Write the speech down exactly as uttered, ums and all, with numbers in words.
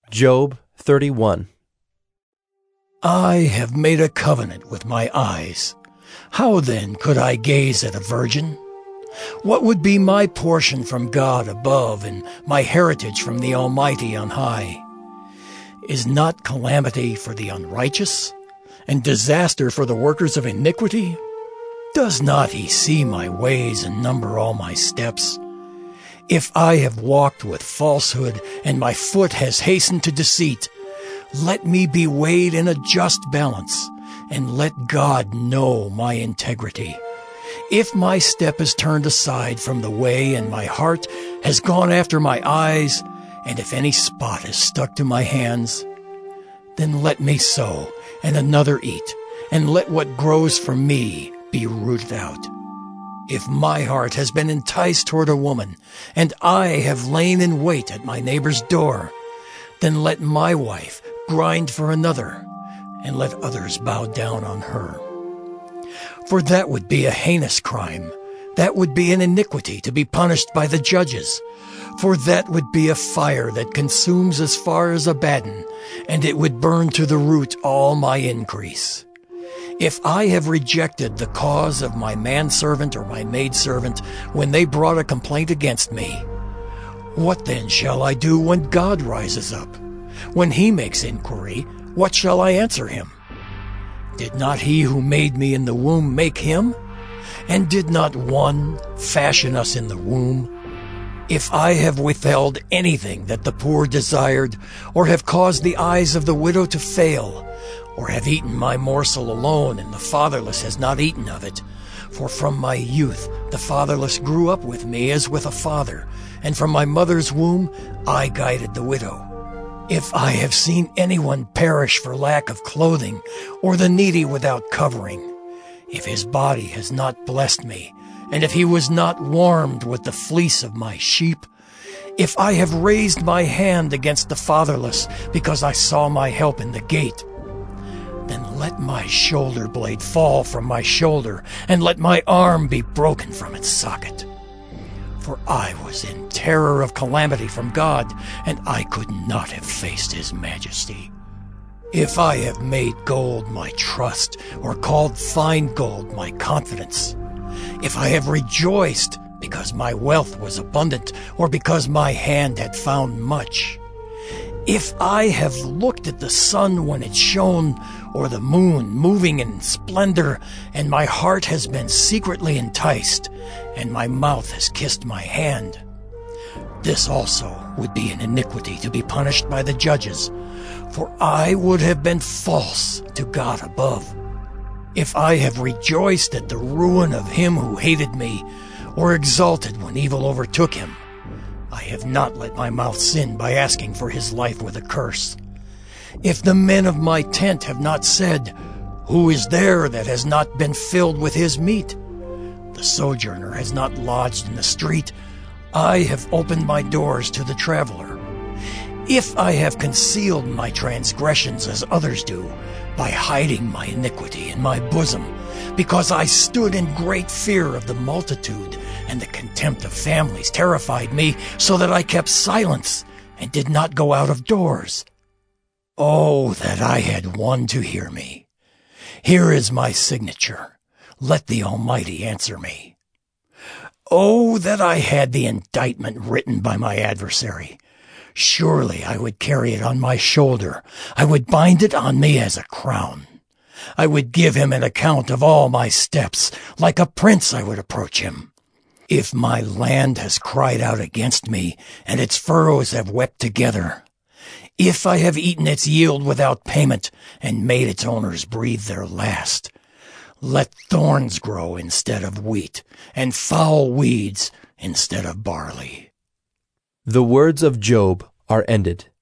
Job thirty-one. I have made a covenant with my eyes. How then could I gaze at a virgin? What would be my portion from God above and my heritage from the Almighty on high? Is not calamity for the unrighteous and disaster for the workers of iniquity? Does not he see my ways and number all my steps? If I have walked with falsehood and my foot has hastened to deceit, let me be weighed in a just balance, and let God know my integrity. If my step is turned aside from the way and my heart has gone after my eyes, and if any spot is stuck to my hands, then let me sow and another eat, and let what grows from me be rooted out. If my heart has been enticed toward a woman, and I have lain in wait at my neighbor's door, then let my wife grind for another, and let others bow down on her. For that would be a heinous crime. That would be an iniquity to be punished by the judges. For that would be a fire that consumes as far as Abaddon, and it would burn to the root all my increase. If I have rejected the cause of my manservant or my maidservant when they brought a complaint against me, what then shall I do when God rises up? When he makes inquiry, what shall I answer him? Did not he who made me in the womb make him? And did not one fashion us in the womb? If I have withheld anything that the poor desired, or have caused the eyes of the widow to fail, or have eaten my morsel alone, and the fatherless has not eaten of it, for from my youth the fatherless grew up with me as with a father, and from my mother's womb I guided the widow. If I have seen anyone perish for lack of clothing, or the needy without covering, if his body has not blessed me, and if he was not warmed with the fleece of my sheep, if I have raised my hand against the fatherless because I saw my help in the gate, then let my shoulder blade fall from my shoulder, and let my arm be broken from its socket. For I was in terror of calamity from God, and I could not have faced his majesty. If I have made gold my trust, or called fine gold my confidence, if I have rejoiced because my wealth was abundant, or because my hand had found much, if I have looked at the sun when it shone, or the moon moving in splendor, and my heart has been secretly enticed, and my mouth has kissed my hand, this also would be an iniquity to be punished by the judges, for I would have been false to God above. If I have rejoiced at the ruin of him who hated me, or exulted when evil overtook him, I have not let my mouth sin by asking for his life with a curse. If the men of my tent have not said, "Who is there that has not been filled with his meat?" The sojourner has not lodged in the street. I have opened my doors to the traveler. If I have concealed my transgressions as others do, by hiding my iniquity in my bosom, because I stood in great fear of the multitude, and the contempt of families terrified me, so that I kept silence and did not go out of doors. Oh, that I had one to hear me. Here is my signature. Let the Almighty answer me. Oh, that I had the indictment written by my adversary. Surely I would carry it on my shoulder. I would bind it on me as a crown. I would give him an account of all my steps. Like a prince I would approach him. If my land has cried out against me, and its furrows have wept together, if I have eaten its yield without payment, and made its owners breathe their last, let thorns grow instead of wheat, and foul weeds instead of barley. The words of Job are ended.